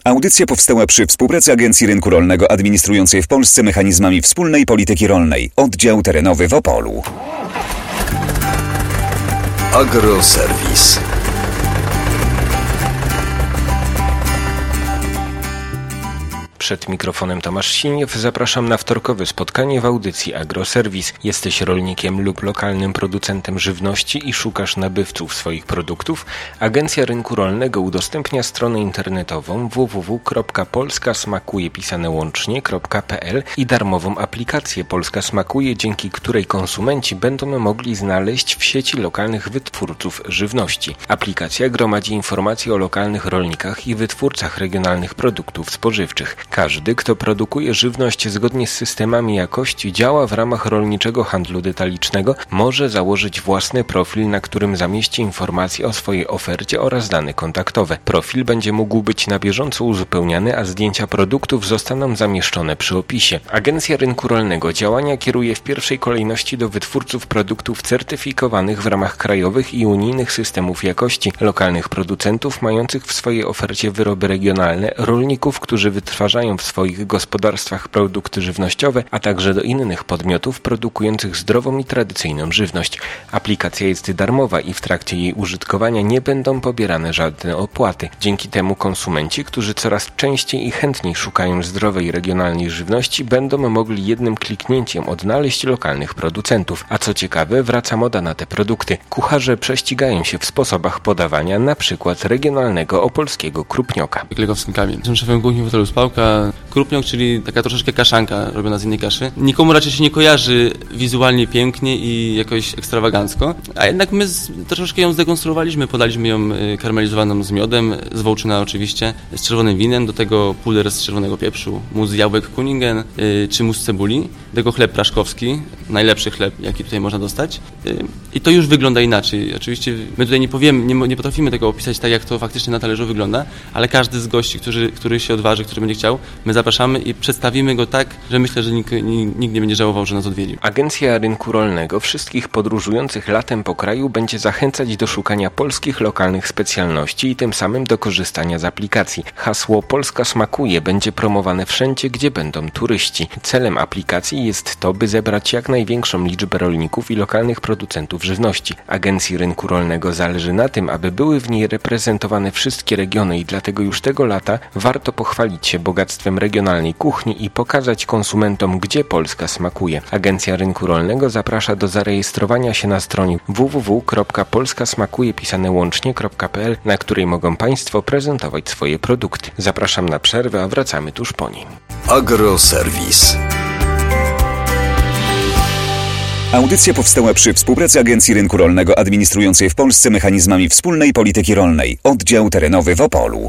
Audycja powstała przy współpracy Agencji Rynku Rolnego administrującej w Polsce mechanizmami wspólnej polityki rolnej. Oddział terenowy w Opolu. Agroserwis. Przed mikrofonem Tomasz Siniew. Zapraszam na wtorkowe spotkanie w audycji Agroserwis. Jesteś rolnikiem lub lokalnym producentem żywności i szukasz nabywców swoich produktów? Agencja Rynku Rolnego udostępnia stronę internetową www.polskasmakuje.pl i darmową aplikację Polska Smakuje, dzięki której konsumenci będą mogli znaleźć w sieci lokalnych wytwórców żywności. Aplikacja gromadzi informacje o lokalnych rolnikach i wytwórcach regionalnych produktów spożywczych. Każdy, kto produkuje żywność zgodnie z systemami jakości, działa w ramach rolniczego handlu detalicznego, może założyć własny profil, na którym zamieści informacje o swojej ofercie oraz dane kontaktowe. Profil będzie mógł być na bieżąco uzupełniany, a zdjęcia produktów zostaną zamieszczone przy opisie. Agencja Rynku Rolnego działania kieruje w pierwszej kolejności do wytwórców produktów certyfikowanych w ramach krajowych i unijnych systemów jakości, lokalnych producentów mających w swojej ofercie wyroby regionalne, rolników, którzy wytwarzają w swoich gospodarstwach produkty żywnościowe, a także do innych podmiotów produkujących zdrową i tradycyjną żywność. Aplikacja jest darmowa i w trakcie jej użytkowania nie będą pobierane żadne opłaty. Dzięki temu konsumenci, którzy coraz częściej i chętniej szukają zdrowej, regionalnej żywności, będą mogli jednym kliknięciem odnaleźć lokalnych producentów. A co ciekawe, wraca moda na te produkty. Kucharze prześcigają się w sposobach podawania np. regionalnego opolskiego krupnioka. Legowskim kamień. Jestem szefem kuchni w hotelu Spałka. Krupniok, czyli taka troszeczkę kaszanka robiona z innej kaszy. Nikomu raczej się nie kojarzy wizualnie pięknie i jakoś ekstrawagancko, a jednak my troszeczkę ją zdekonstruowaliśmy, podaliśmy ją karmelizowaną z miodem, z wołczyna oczywiście, z czerwonym winem, do tego puder z czerwonego pieprzu, mus z jabłek Kuningen, czy mus z cebuli, do tego chleb praszkowski, najlepszy chleb, jaki tutaj można dostać. I to już wygląda inaczej. Oczywiście my tutaj nie potrafimy tego opisać tak, jak to faktycznie na talerzu wygląda, ale każdy z gości, który się odważy, który będzie chciał, my zapraszamy i przedstawimy go tak, że myślę, że nikt nie będzie żałował, że nas odwiedził. Agencja Rynku Rolnego wszystkich podróżujących latem po kraju będzie zachęcać do szukania polskich lokalnych specjalności i tym samym do korzystania z aplikacji. Hasło Polska Smakuje będzie promowane wszędzie, gdzie będą turyści. Celem aplikacji jest to, by zebrać jak największą liczbę rolników i lokalnych producentów żywności. Agencji Rynku Rolnego zależy na tym, aby były w niej reprezentowane wszystkie regiony i dlatego już tego lata warto pochwalić się bogactwem regionalnej kuchni i pokazać konsumentom, gdzie Polska smakuje. Agencja Rynku Rolnego zaprasza do zarejestrowania się na stronie www.polskasmakuje.pl, na której mogą Państwo prezentować swoje produkty. Zapraszam na przerwę, a wracamy tuż po niej. Agroserwis. Audycja powstała przy współpracy Agencji Rynku Rolnego administrującej w Polsce mechanizmami wspólnej polityki rolnej. Oddział terenowy w Opolu.